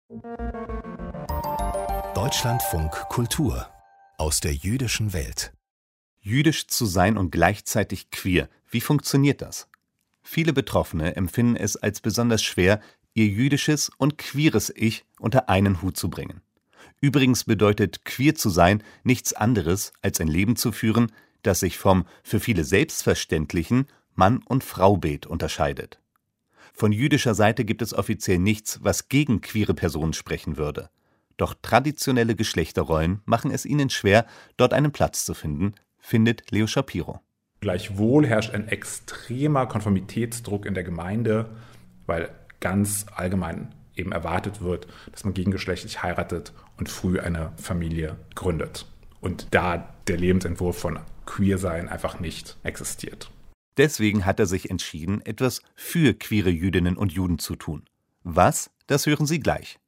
Deutschlandfunk Kultur aus der jüdischen Welt. Jüdisch zu sein und gleichzeitig queer. Wie funktioniert das? Viele Betroffene empfinden es als besonders schwer, ihr jüdisches und queeres Ich unter einen Hut zu bringen. Übrigens bedeutet queer zu sein nichts anderes, als ein Leben zu führen, das sich vom für viele selbstverständlichen Mann- und Fraubild unterscheidet. Von jüdischer Seite gibt es offiziell nichts, was gegen queere Personen sprechen würde. Doch traditionelle Geschlechterrollen machen es ihnen schwer, dort einen Platz zu finden, findet Leo Shapiro. Gleichwohl herrscht ein extremer Konformitätsdruck in der Gemeinde, weil ganz allgemein eben erwartet wird, dass man gegengeschlechtlich heiratet und früh eine Familie gründet. Und da der Lebensentwurf von Queersein einfach nicht existiert. Deswegen hat er sich entschieden, etwas für queere Jüdinnen und Juden zu tun. Was? Das hören Sie gleich.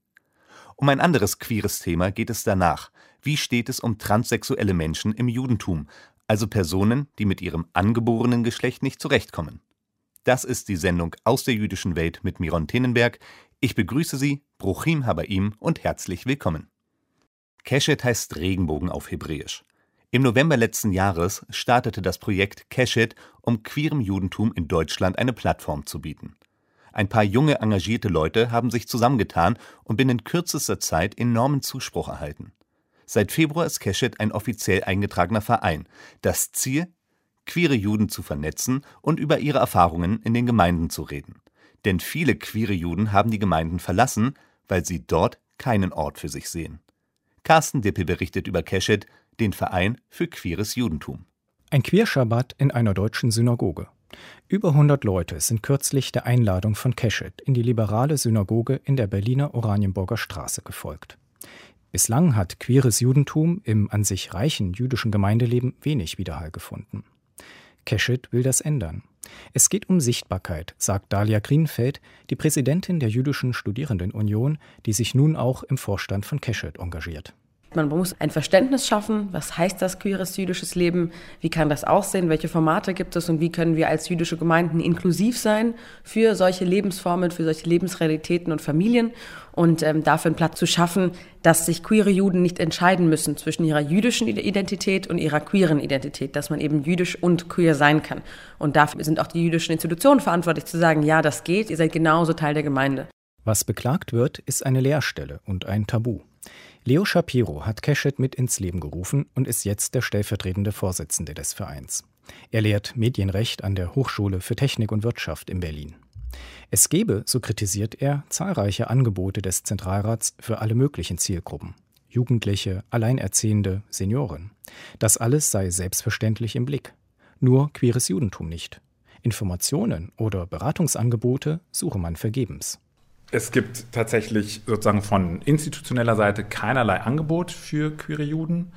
Um ein anderes queeres Thema geht es danach. Wie steht es um transsexuelle Menschen im Judentum, also Personen, die mit ihrem angeborenen Geschlecht nicht zurechtkommen? Das ist die Sendung aus der jüdischen Welt mit Miron Tenenberg. Ich begrüße Sie, Bruchim Habaim und herzlich willkommen. Keshet heißt Regenbogen auf Hebräisch. Im November letzten Jahres startete das Projekt Keshet, um queerem Judentum in Deutschland eine Plattform zu bieten. Ein paar junge, engagierte Leute haben sich zusammengetan und binnen kürzester Zeit enormen Zuspruch erhalten. Seit Februar ist Keshet ein offiziell eingetragener Verein. Das Ziel? Queere Juden zu vernetzen und über ihre Erfahrungen in den Gemeinden zu reden. Denn viele queere Juden haben die Gemeinden verlassen, weil sie dort keinen Ort für sich sehen. Carsten Dippel berichtet über Keshet, den Verein für queeres Judentum. Ein Queerschabbat in einer deutschen Synagoge. Über 100 Leute sind kürzlich der Einladung von Keshet in die liberale Synagoge in der Berliner Oranienburger Straße gefolgt. Bislang hat queeres Judentum im an sich reichen jüdischen Gemeindeleben wenig Widerhall gefunden. Keshet will das ändern. Es geht um Sichtbarkeit, sagt Dalia Greenfeld, die Präsidentin der Jüdischen Studierendenunion, die sich nun auch im Vorstand von Keshet engagiert. Man muss ein Verständnis schaffen, was heißt das queeres jüdisches Leben, wie kann das aussehen, welche Formate gibt es und wie können wir als jüdische Gemeinden inklusiv sein für solche Lebensformen, für solche Lebensrealitäten und Familien und dafür einen Platz zu schaffen, dass sich queere Juden nicht entscheiden müssen zwischen ihrer jüdischen Identität und ihrer queeren Identität, dass man eben jüdisch und queer sein kann. Und dafür sind auch die jüdischen Institutionen verantwortlich zu sagen, ja, das geht, ihr seid genauso Teil der Gemeinde. Was beklagt wird, ist eine Leerstelle und ein Tabu. Leo Shapiro hat Keshet mit ins Leben gerufen und ist jetzt der stellvertretende Vorsitzende des Vereins. Er lehrt Medienrecht an der Hochschule für Technik und Wirtschaft in Berlin. Es gebe, so kritisiert er, zahlreiche Angebote des Zentralrats für alle möglichen Zielgruppen. Jugendliche, Alleinerziehende, Senioren. Das alles sei selbstverständlich im Blick. Nur queeres Judentum nicht. Informationen oder Beratungsangebote suche man vergebens. Es gibt tatsächlich sozusagen von institutioneller Seite keinerlei Angebot für queere Juden.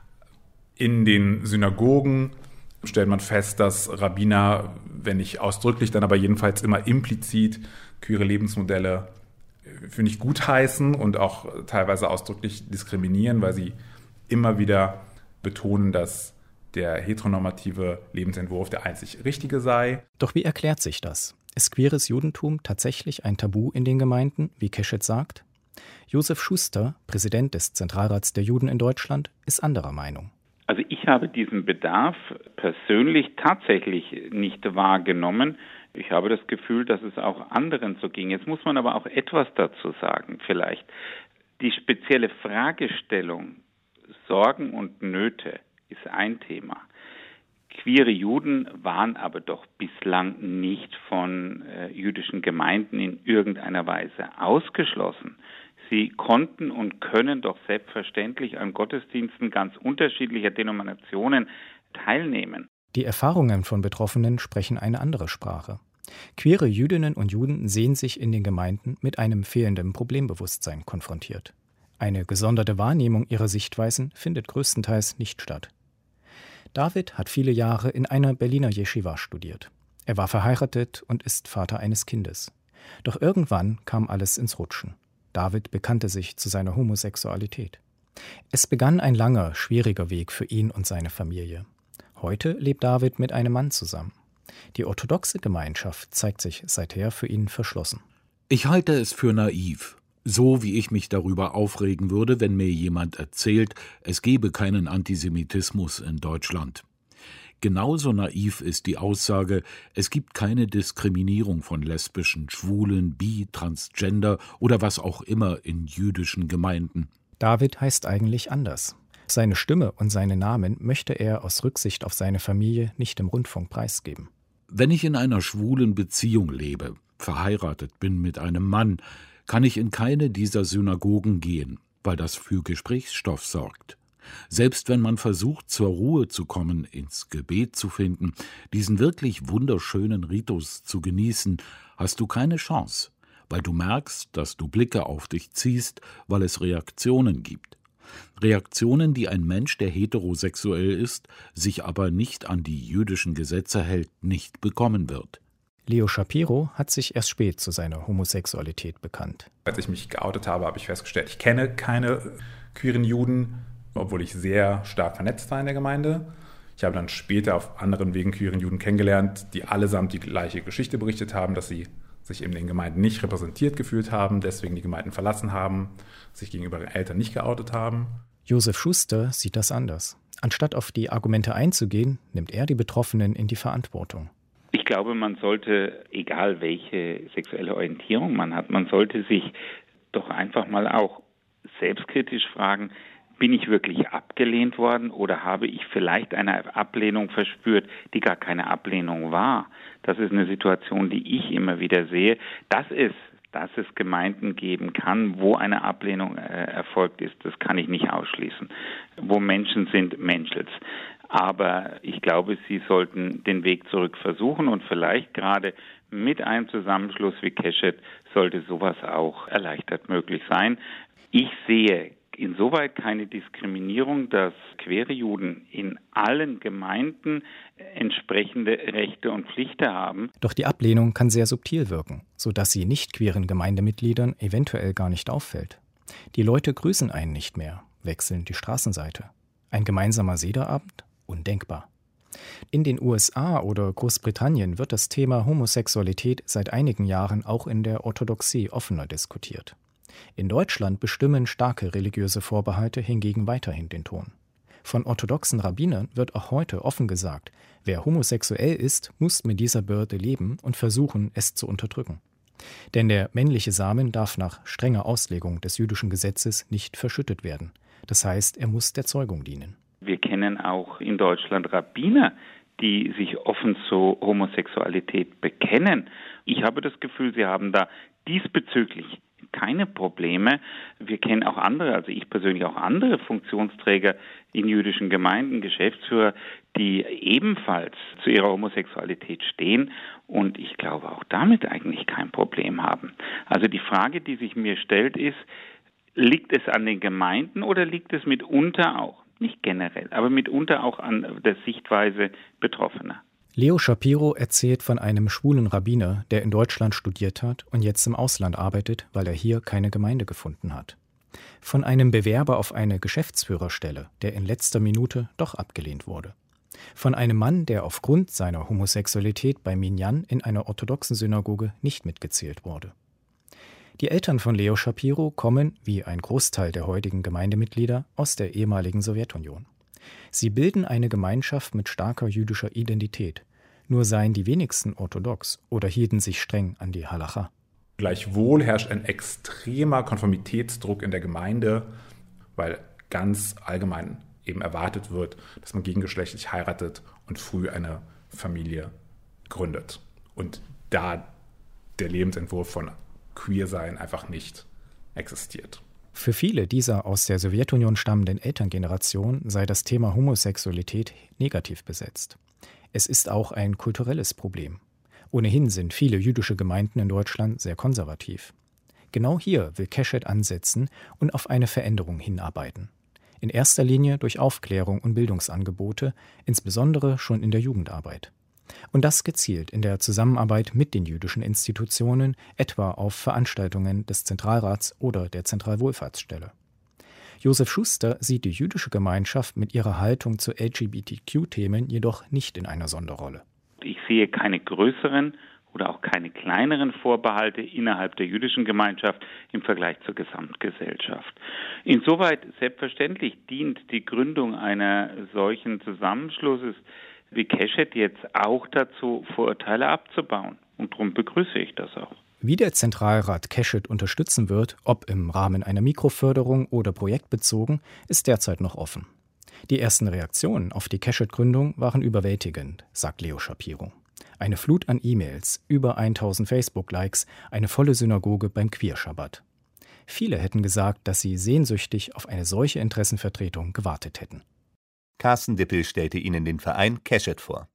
In den Synagogen stellt man fest, dass Rabbiner, wenn nicht ausdrücklich, dann aber jedenfalls immer implizit queere Lebensmodelle für nicht gutheißen und auch teilweise ausdrücklich diskriminieren, weil sie immer wieder betonen, dass der heteronormative Lebensentwurf der einzig richtige sei. Doch wie erklärt sich das? Ist queeres Judentum tatsächlich ein Tabu in den Gemeinden, wie Keshet sagt? Josef Schuster, Präsident des Zentralrats der Juden in Deutschland, ist anderer Meinung. Also ich habe diesen Bedarf persönlich tatsächlich nicht wahrgenommen. Ich habe das Gefühl, dass es auch anderen so ging. Jetzt muss man aber auch etwas dazu sagen vielleicht. Die spezielle Fragestellung Sorgen und Nöte ist ein Thema. Queere Juden waren aber doch bislang nicht von jüdischen Gemeinden in irgendeiner Weise ausgeschlossen. Sie konnten und können doch selbstverständlich an Gottesdiensten ganz unterschiedlicher Denominationen teilnehmen. Die Erfahrungen von Betroffenen sprechen eine andere Sprache. Queere Jüdinnen und Juden sehen sich in den Gemeinden mit einem fehlenden Problembewusstsein konfrontiert. Eine gesonderte Wahrnehmung ihrer Sichtweisen findet größtenteils nicht statt. David hat viele Jahre in einer Berliner Jeschiwa studiert. Er war verheiratet und ist Vater eines Kindes. Doch irgendwann kam alles ins Rutschen. David bekannte sich zu seiner Homosexualität. Es begann ein langer, schwieriger Weg für ihn und seine Familie. Heute lebt David mit einem Mann zusammen. Die orthodoxe Gemeinschaft zeigt sich seither für ihn verschlossen. Ich halte es für naiv So wie ich mich darüber aufregen würde, wenn mir jemand erzählt, es gebe keinen Antisemitismus in Deutschland. Genauso naiv ist die Aussage, es gibt keine Diskriminierung von Lesbischen, Schwulen, Bi, Transgender oder was auch immer in jüdischen Gemeinden. David heißt eigentlich anders. Seine Stimme und seinen Namen möchte er aus Rücksicht auf seine Familie nicht im Rundfunk preisgeben. Wenn ich in einer schwulen Beziehung lebe, verheiratet bin mit einem Mann, kann ich in keine dieser Synagogen gehen, weil das für Gesprächsstoff sorgt. Selbst wenn man versucht, zur Ruhe zu kommen, ins Gebet zu finden, diesen wirklich wunderschönen Ritus zu genießen, hast du keine Chance, weil du merkst, dass du Blicke auf dich ziehst, weil es Reaktionen gibt. Reaktionen, die ein Mensch, der heterosexuell ist, sich aber nicht an die jüdischen Gesetze hält, nicht bekommen wird. Leo Shapiro hat sich erst spät zu seiner Homosexualität bekannt. Als ich mich geoutet habe, habe ich festgestellt, ich kenne keine queeren Juden, obwohl ich sehr stark vernetzt war in der Gemeinde. Ich habe dann später auf anderen Wegen queeren Juden kennengelernt, die allesamt die gleiche Geschichte berichtet haben, dass sie sich in den Gemeinden nicht repräsentiert gefühlt haben, deswegen die Gemeinden verlassen haben, sich gegenüber ihren Eltern nicht geoutet haben. Josef Schuster sieht das anders. Anstatt auf die Argumente einzugehen, nimmt er die Betroffenen in die Verantwortung. Ich glaube, man sollte, egal welche sexuelle Orientierung man hat, man sollte sich doch einfach mal auch selbstkritisch fragen, bin ich wirklich abgelehnt worden oder habe ich vielleicht eine Ablehnung verspürt, die gar keine Ablehnung war? Das ist eine Situation, die ich immer wieder sehe. Dass es Gemeinden geben kann, wo eine Ablehnung erfolgt ist, das kann ich nicht ausschließen. Wo Menschen sind, menschelt's. Aber ich glaube, sie sollten den Weg zurück versuchen und vielleicht gerade mit einem Zusammenschluss wie Keshet sollte sowas auch erleichtert möglich sein. Ich sehe insoweit keine Diskriminierung, dass queere Juden in allen Gemeinden entsprechende Rechte und Pflichten haben. Doch die Ablehnung kann sehr subtil wirken, sodass sie nicht queeren Gemeindemitgliedern eventuell gar nicht auffällt. Die Leute grüßen einen nicht mehr, wechseln die Straßenseite. Ein gemeinsamer Sederabend? Undenkbar. In den USA oder Großbritannien wird das Thema Homosexualität seit einigen Jahren auch in der Orthodoxie offener diskutiert. In Deutschland bestimmen starke religiöse Vorbehalte hingegen weiterhin den Ton. Von orthodoxen Rabbinern wird auch heute offen gesagt, wer homosexuell ist, muss mit dieser Bürde leben und versuchen, es zu unterdrücken. Denn der männliche Samen darf nach strenger Auslegung des jüdischen Gesetzes nicht verschüttet werden. Das heißt, er muss der Zeugung dienen. Wir kennen auch in Deutschland Rabbiner, die sich offen zur Homosexualität bekennen. Ich habe das Gefühl, sie haben da diesbezüglich keine Probleme. Wir kennen auch andere, also ich persönlich auch andere Funktionsträger in jüdischen Gemeinden, Geschäftsführer, die ebenfalls zu ihrer Homosexualität stehen und ich glaube auch damit eigentlich kein Problem haben. Also die Frage, die sich mir stellt, ist, liegt es an den Gemeinden oder liegt es mitunter auch, nicht generell, aber mitunter auch an der Sichtweise Betroffener? Leo Shapiro erzählt von einem schwulen Rabbiner, der in Deutschland studiert hat und jetzt im Ausland arbeitet, weil er hier keine Gemeinde gefunden hat. Von einem Bewerber auf eine Geschäftsführerstelle, der in letzter Minute doch abgelehnt wurde. Von einem Mann, der aufgrund seiner Homosexualität bei Minyan in einer orthodoxen Synagoge nicht mitgezählt wurde. Die Eltern von Leo Shapiro kommen, wie ein Großteil der heutigen Gemeindemitglieder, aus der ehemaligen Sowjetunion. Sie bilden eine Gemeinschaft mit starker jüdischer Identität. Nur seien die wenigsten orthodox oder hielten sich streng an die Halacha. Gleichwohl herrscht ein extremer Konformitätsdruck in der Gemeinde, weil ganz allgemein eben erwartet wird, dass man gegengeschlechtlich heiratet und früh eine Familie gründet. Und da der Lebensentwurf von Queersein einfach nicht existiert. Für viele dieser aus der Sowjetunion stammenden Elterngeneration sei das Thema Homosexualität negativ besetzt. Es ist auch ein kulturelles Problem. Ohnehin sind viele jüdische Gemeinden in Deutschland sehr konservativ. Genau hier will Keshet ansetzen und auf eine Veränderung hinarbeiten. In erster Linie durch Aufklärung und Bildungsangebote, insbesondere schon in der Jugendarbeit. Und das gezielt in der Zusammenarbeit mit den jüdischen Institutionen, etwa auf Veranstaltungen des Zentralrats oder der Zentralwohlfahrtsstelle. Josef Schuster sieht die jüdische Gemeinschaft mit ihrer Haltung zu LGBTQ-Themen jedoch nicht in einer Sonderrolle. Ich sehe keine größeren oder auch keine kleineren Vorbehalte innerhalb der jüdischen Gemeinschaft im Vergleich zur Gesamtgesellschaft. Insoweit selbstverständlich dient die Gründung einer solchen Zusammenschlusses wie Keshet jetzt auch dazu, Vorurteile abzubauen. Und darum begrüße ich das auch. Wie der Zentralrat Keshet unterstützen wird, ob im Rahmen einer Mikroförderung oder projektbezogen, ist derzeit noch offen. Die ersten Reaktionen auf die Keshet-Gründung waren überwältigend, sagt Leo Shapiro. Eine Flut an E-Mails, über 1000 Facebook-Likes, eine volle Synagoge beim Queer-Schabbat. Viele hätten gesagt, dass sie sehnsüchtig auf eine solche Interessenvertretung gewartet hätten. Carsten Dippel stellte ihnen den Verein Keshet vor.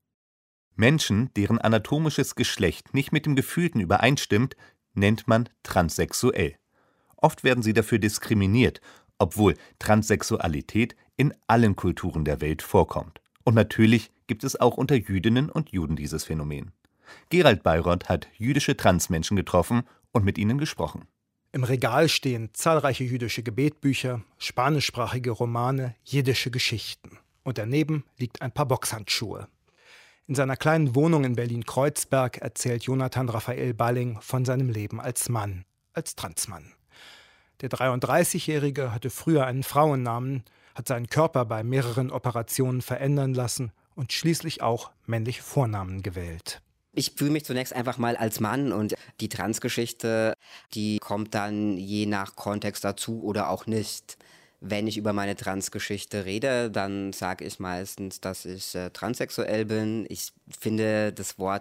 Menschen, deren anatomisches Geschlecht nicht mit dem Gefühlten übereinstimmt, nennt man transsexuell. Oft werden sie dafür diskriminiert, obwohl Transsexualität in allen Kulturen der Welt vorkommt. Und natürlich gibt es auch unter Jüdinnen und Juden dieses Phänomen. Gerald Bayroth hat jüdische Transmenschen getroffen und mit ihnen gesprochen. Im Regal stehen zahlreiche jüdische Gebetbücher, spanischsprachige Romane, jiddische Geschichten. Und daneben liegt ein paar Boxhandschuhe. In seiner kleinen Wohnung in Berlin-Kreuzberg erzählt Jonathan Raphael Balling von seinem Leben als Mann, als Transmann. Der 33-Jährige hatte früher einen Frauennamen, hat seinen Körper bei mehreren Operationen verändern lassen und schließlich auch männliche Vornamen gewählt. Ich fühle mich zunächst einfach mal als Mann und die Transgeschichte, die kommt dann je nach Kontext dazu oder auch nicht. Wenn ich über meine Transgeschichte rede, dann sage ich meistens, dass ich transsexuell bin. Ich finde das Wort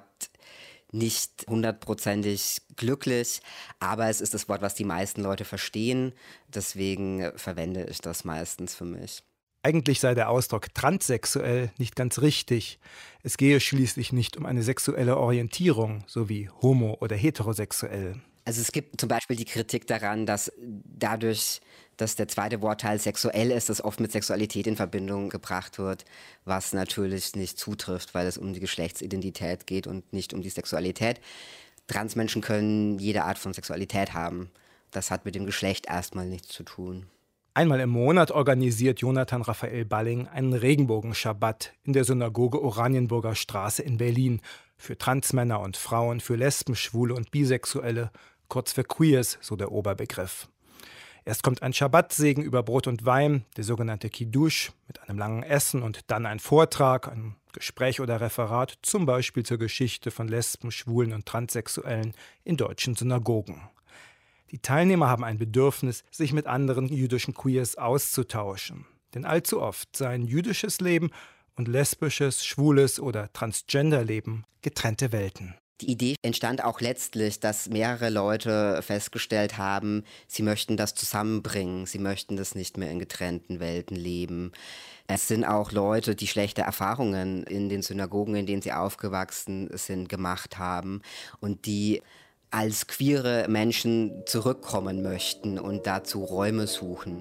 nicht hundertprozentig glücklich, aber es ist das Wort, was die meisten Leute verstehen. Deswegen verwende ich das meistens für mich. Eigentlich sei der Ausdruck transsexuell nicht ganz richtig. Es gehe schließlich nicht um eine sexuelle Orientierung, so wie homo- oder heterosexuell. Also es gibt zum Beispiel die Kritik daran, dass dadurch, dass der zweite Wortteil sexuell ist, das oft mit Sexualität in Verbindung gebracht wird, was natürlich nicht zutrifft, weil es um die Geschlechtsidentität geht und nicht um die Sexualität. Transmenschen können jede Art von Sexualität haben. Das hat mit dem Geschlecht erstmal nichts zu tun. Einmal im Monat organisiert Jonathan Raphael Balling einen Regenbogen-Schabbat in der Synagoge Oranienburger Straße in Berlin für Transmänner und Frauen, für Lesben, Schwule und Bisexuelle, kurz für Queers, so der Oberbegriff. Erst kommt ein Schabbatsegen über Brot und Wein, der sogenannte Kiddush, mit einem langen Essen und dann ein Vortrag, ein Gespräch oder Referat, zum Beispiel zur Geschichte von Lesben, Schwulen und Transsexuellen in deutschen Synagogen. Die Teilnehmer haben ein Bedürfnis, sich mit anderen jüdischen Queers auszutauschen. Denn allzu oft seien jüdisches Leben und lesbisches, schwules oder Transgender-Leben getrennte Welten. Die Idee entstand auch letztlich, dass mehrere Leute festgestellt haben, sie möchten das zusammenbringen, sie möchten das nicht mehr in getrennten Welten leben. Es sind auch Leute, die schlechte Erfahrungen in den Synagogen, in denen sie aufgewachsen sind, gemacht haben und die als queere Menschen zurückkommen möchten und dazu Räume suchen.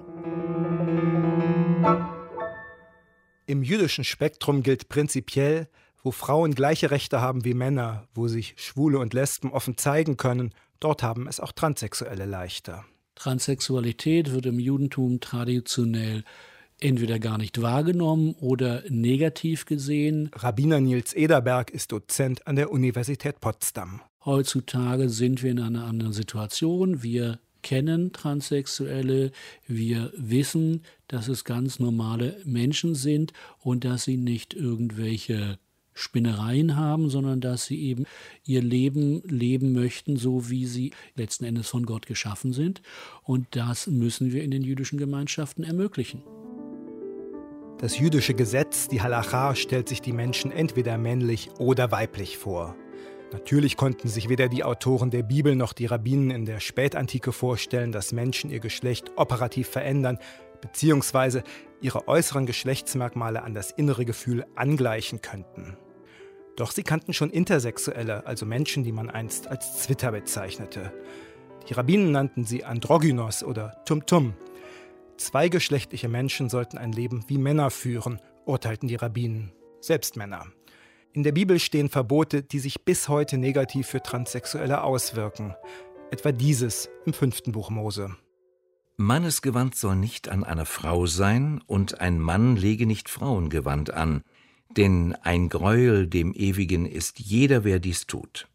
Im jüdischen Spektrum gilt prinzipiell, wo Frauen gleiche Rechte haben wie Männer, wo sich Schwule und Lesben offen zeigen können, dort haben es auch Transsexuelle leichter. Transsexualität wird im Judentum traditionell entweder gar nicht wahrgenommen oder negativ gesehen. Rabbiner Nils Ederberg ist Dozent an der Universität Potsdam. Heutzutage sind wir in einer anderen Situation. Wir kennen Transsexuelle, wir wissen, dass es ganz normale Menschen sind und dass sie nicht irgendwelche Spinnereien haben, sondern dass sie eben ihr Leben leben möchten, so wie sie letzten Endes von Gott geschaffen sind. Und das müssen wir in den jüdischen Gemeinschaften ermöglichen. Das jüdische Gesetz, die Halacha, stellt sich die Menschen entweder männlich oder weiblich vor. Natürlich konnten sich weder die Autoren der Bibel noch die Rabbinen in der Spätantike vorstellen, dass Menschen ihr Geschlecht operativ verändern bzw. ihre äußeren Geschlechtsmerkmale an das innere Gefühl angleichen könnten. Doch sie kannten schon Intersexuelle, also Menschen, die man einst als Zwitter bezeichnete. Die Rabbinen nannten sie Androgynos oder Tumtum. Zweigeschlechtliche Menschen sollten ein Leben wie Männer führen, urteilten die Rabbinen, selbst Männer. In der Bibel stehen Verbote, die sich bis heute negativ für Transsexuelle auswirken. Etwa dieses im 5. Buch Mose. Mannesgewand soll nicht an einer Frau sein, und ein Mann lege nicht Frauengewand an, denn ein Greuel dem Ewigen ist jeder, wer dies tut.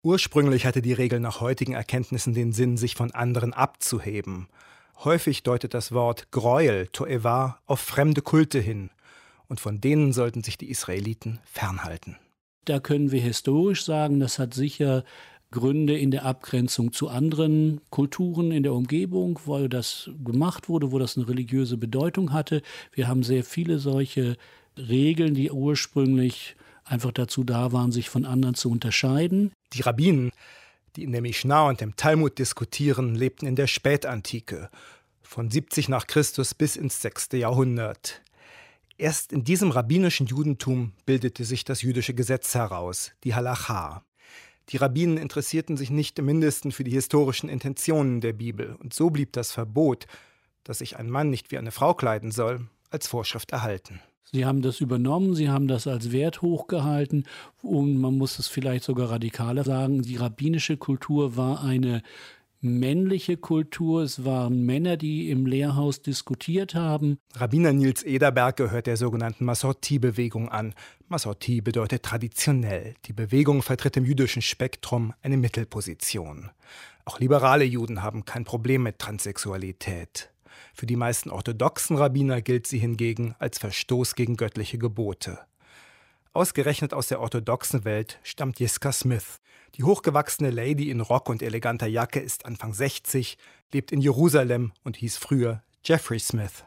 Ursprünglich hatte die Regel nach heutigen Erkenntnissen den Sinn, sich von anderen abzuheben. Häufig deutet das Wort Gräuel, To'eva, auf fremde Kulte hin. Und von denen sollten sich die Israeliten fernhalten. Da können wir historisch sagen, das hat sicher Gründe in der Abgrenzung zu anderen Kulturen in der Umgebung, wo das gemacht wurde, wo das eine religiöse Bedeutung hatte. Wir haben sehr viele solche Regeln, die ursprünglich einfach dazu da waren, sich von anderen zu unterscheiden. Die Rabbinen, die in der Mischna und dem Talmud diskutieren, lebten in der Spätantike, von 70 nach Christus bis ins 6. Jahrhundert. Erst in diesem rabbinischen Judentum bildete sich das jüdische Gesetz heraus, die Halacha. Die Rabbinen interessierten sich nicht im Mindesten für die historischen Intentionen der Bibel, und so blieb das Verbot, dass sich ein Mann nicht wie eine Frau kleiden soll, als Vorschrift erhalten. Sie haben das übernommen, sie haben das als Wert hochgehalten und man muss es vielleicht sogar radikaler sagen, die rabbinische Kultur war eine männliche Kultur, es waren Männer, die im Lehrhaus diskutiert haben. Rabbiner Niels Ederberg gehört der sogenannten Masorti-Bewegung an. Masorti bedeutet traditionell. Die Bewegung vertritt im jüdischen Spektrum eine Mittelposition. Auch liberale Juden haben kein Problem mit Transsexualität. Für die meisten orthodoxen Rabbiner gilt sie hingegen als Verstoß gegen göttliche Gebote. Ausgerechnet aus der orthodoxen Welt stammt Jiska Smith. Die hochgewachsene Lady in Rock und eleganter Jacke ist Anfang 60, lebt in Jerusalem und hieß früher Jeffrey Smith.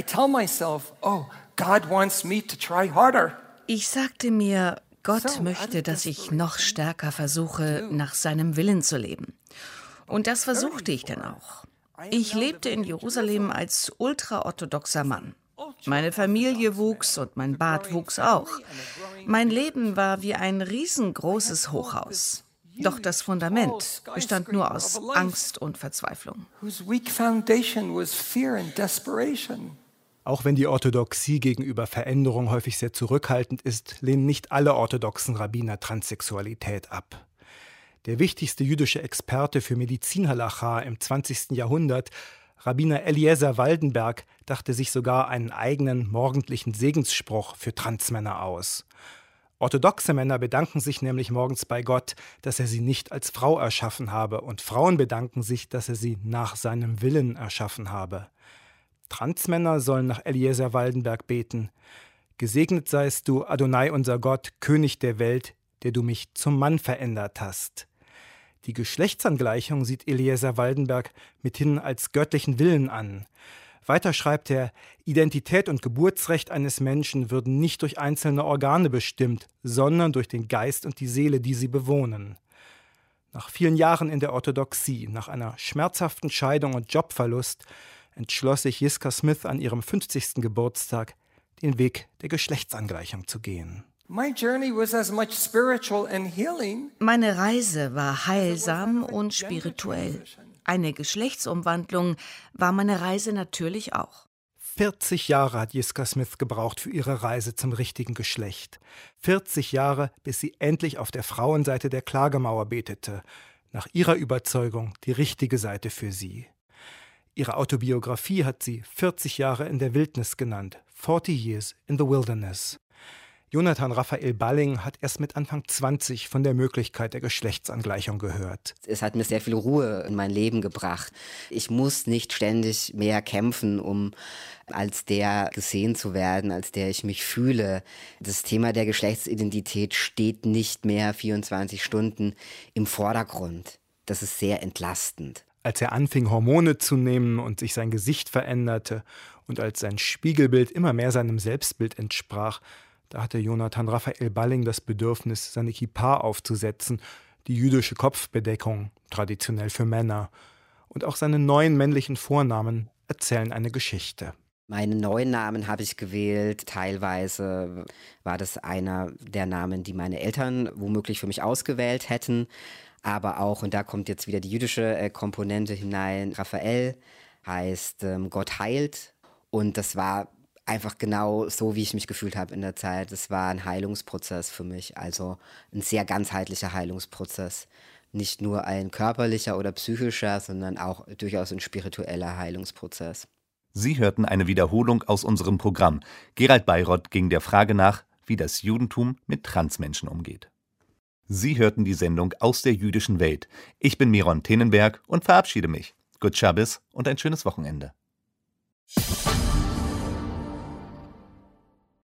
Ich sagte mir, Gott möchte, dass ich noch stärker versuche, nach seinem Willen zu leben. Und das versuchte ich dann auch. Ich lebte in Jerusalem als ultraorthodoxer Mann. Meine Familie wuchs und mein Bart wuchs auch. Mein Leben war wie ein riesengroßes Hochhaus. Doch das Fundament bestand nur aus Angst und Verzweiflung. Auch wenn die Orthodoxie gegenüber Veränderung häufig sehr zurückhaltend ist, lehnen nicht alle orthodoxen Rabbiner Transsexualität ab. Der wichtigste jüdische Experte für Medizin-Halacha im 20. Jahrhundert, Rabbiner Eliezer Waldenberg, dachte sich sogar einen eigenen morgendlichen Segensspruch für Transmänner aus. Orthodoxe Männer bedanken sich nämlich morgens bei Gott, dass er sie nicht als Frau erschaffen habe, und Frauen bedanken sich, dass er sie nach seinem Willen erschaffen habe. Transmänner sollen nach Eliezer Waldenberg beten: Gesegnet seist du, Adonai unser Gott, König der Welt, der du mich zum Mann verändert hast. Die Geschlechtsangleichung sieht Eliezer Waldenberg mithin als göttlichen Willen an. Weiter schreibt er, Identität und Geburtsrecht eines Menschen würden nicht durch einzelne Organe bestimmt, sondern durch den Geist und die Seele, die sie bewohnen. Nach vielen Jahren in der Orthodoxie, nach einer schmerzhaften Scheidung und Jobverlust, entschloss sich Jiska Smith an ihrem 50. Geburtstag, den Weg der Geschlechtsangleichung zu gehen. Meine Reise war heilsam und spirituell. Eine Geschlechtsumwandlung war meine Reise natürlich auch. 40 Jahre hat Jiska Smith gebraucht für ihre Reise zum richtigen Geschlecht. 40 Jahre, bis sie endlich auf der Frauenseite der Klagemauer betete. Nach ihrer Überzeugung die richtige Seite für sie. Ihre Autobiografie hat sie 40 Jahre in der Wildnis genannt. 40 Years in the Wilderness. Jonathan Raphael Balling hat erst mit Anfang 20 von der Möglichkeit der Geschlechtsangleichung gehört. Es hat mir sehr viel Ruhe in mein Leben gebracht. Ich muss nicht ständig mehr kämpfen, um als der gesehen zu werden, als der ich mich fühle. Das Thema der Geschlechtsidentität steht nicht mehr 24 Stunden im Vordergrund. Das ist sehr entlastend. Als er anfing, Hormone zu nehmen und sich sein Gesicht veränderte und als sein Spiegelbild immer mehr seinem Selbstbild entsprach, da hatte Jonathan Raphael Balling das Bedürfnis, seine Kippa aufzusetzen, die jüdische Kopfbedeckung, traditionell für Männer. Und auch seine neuen männlichen Vornamen erzählen eine Geschichte. Meine neuen Namen habe ich gewählt. Teilweise war das einer der Namen, die meine Eltern womöglich für mich ausgewählt hätten. Aber auch, und da kommt jetzt wieder die jüdische Komponente hinein, Raphael heißt Gott heilt. Und das war einfach genau so, wie ich mich gefühlt habe in der Zeit. Es war ein Heilungsprozess für mich, also ein sehr ganzheitlicher Heilungsprozess. Nicht nur ein körperlicher oder psychischer, sondern auch durchaus ein spiritueller Heilungsprozess. Sie hörten eine Wiederholung aus unserem Programm. Gerald Beiroth ging der Frage nach, wie das Judentum mit Transmenschen umgeht. Sie hörten die Sendung Aus der jüdischen Welt. Ich bin Miron Tenenberg und verabschiede mich. Gut Schabbes und ein schönes Wochenende.